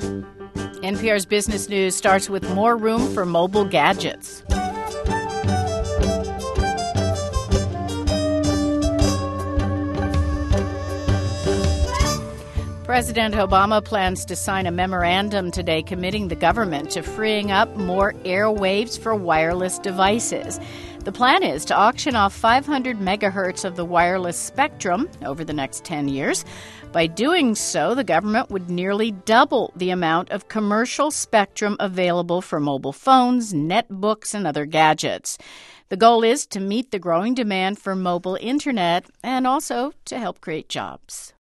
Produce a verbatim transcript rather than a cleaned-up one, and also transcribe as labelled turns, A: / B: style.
A: N P R's Business News starts with more room for mobile gadgets. President Obama plans to sign a memorandum today committing the government to freeing up more airwaves for wireless devices. The plan is to auction off five hundred megahertz of the wireless spectrum over the next ten years. By doing so, the government would nearly double the amount of commercial spectrum available for mobile phones, netbooks, and other gadgets. The goal is to meet the growing demand for mobile internet and also to help create jobs.